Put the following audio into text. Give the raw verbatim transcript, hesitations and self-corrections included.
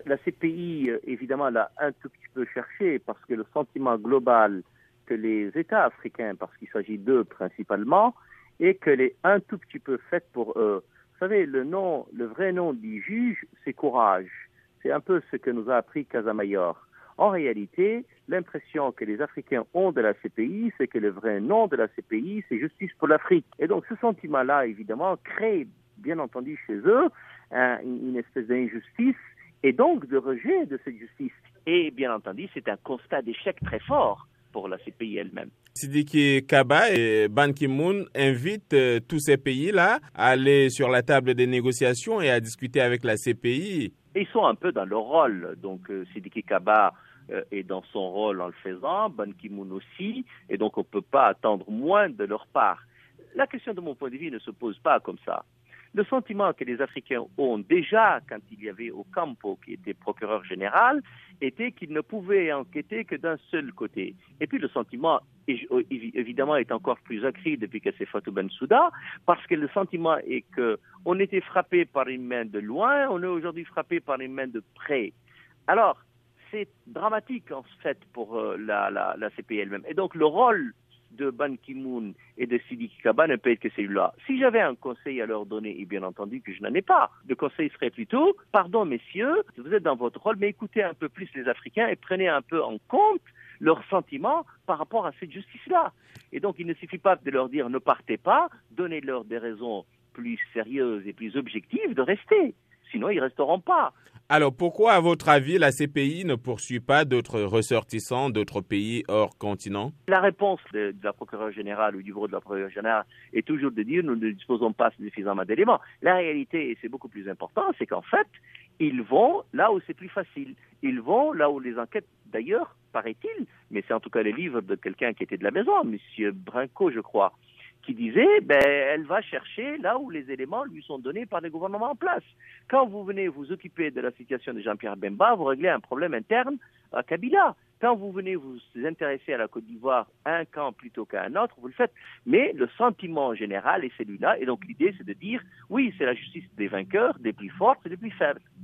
La C P I, évidemment, l'a un tout petit peu cherché parce que le sentiment global que les États africains, parce qu'il s'agit d'eux principalement, est qu'elle est un tout petit peu faite pour eux. Vous savez, le nom, le vrai nom du juge, c'est courage. C'est un peu ce que nous a appris Casamayor. En réalité, l'impression que les Africains ont de la C P I, c'est que le vrai nom de la C P I, c'est Justice pour l'Afrique. Et donc ce sentiment-là, évidemment, crée, bien entendu, chez eux, un, une espèce d'injustice et donc de rejet de cette justice. Et bien entendu, c'est un constat d'échec très fort pour la C P I elle-même. Sidiki Kaba et Ban Ki-moon invitent euh, tous ces pays-là à aller sur la table des négociations et à discuter avec la C P I. Et ils sont un peu dans leur rôle. Donc euh, Sidiki Kaba euh, est dans son rôle en le faisant, Ban Ki-moon aussi, et donc on ne peut pas attendre moins de leur part. La question de mon point de vue ne se pose pas comme ça. Le sentiment que les Africains ont déjà, quand il y avait Ocampo, qui était procureur général, était qu'ils ne pouvaient enquêter que d'un seul côté. Et puis le sentiment, évidemment, est encore plus accru depuis que c'est Fatou Bensouda, parce que le sentiment est qu'on était frappé par une main de loin, on est aujourd'hui frappé par une main de près. Alors, c'est dramatique, en fait, pour la, la, la C P I elle-même. Et donc, le rôle de Ban Ki-moon et de Sidiki Kaba ne peut être que celui-là. Si j'avais un conseil à leur donner, et bien entendu que je n'en ai pas, le conseil serait plutôt, pardon messieurs, vous êtes dans votre rôle, mais écoutez un peu plus les Africains et prenez un peu en compte leurs sentiments par rapport à cette justice-là. Et donc il ne suffit pas de leur dire ne partez pas, donnez-leur des raisons plus sérieuses et plus objectives de rester. Sinon, ils ne resteront pas. Alors, pourquoi, à votre avis, la C P I ne poursuit pas d'autres ressortissants d'autres pays hors continent? La réponse de, de la procureure générale ou du bureau de la procureure générale est toujours de dire nous ne disposons pas suffisamment d'éléments. La réalité, et c'est beaucoup plus important, c'est qu'en fait, ils vont là où c'est plus facile. Ils vont là où les enquêtes, d'ailleurs, paraît-il, mais c'est en tout cas le livre de quelqu'un qui était de la maison, M. Brinco, je crois, qui disait, ben, elle va chercher là où les éléments lui sont donnés par les gouvernements en place. Quand vous venez vous occuper de la situation de Jean-Pierre Bemba, vous réglez un problème interne à Kabila. Quand vous venez vous intéresser à la Côte d'Ivoire, un camp plutôt qu'à un autre, vous le faites. Mais le sentiment général est celui-là. Et donc l'idée, c'est de dire, oui, c'est la justice des vainqueurs, des plus fortes et des plus faibles.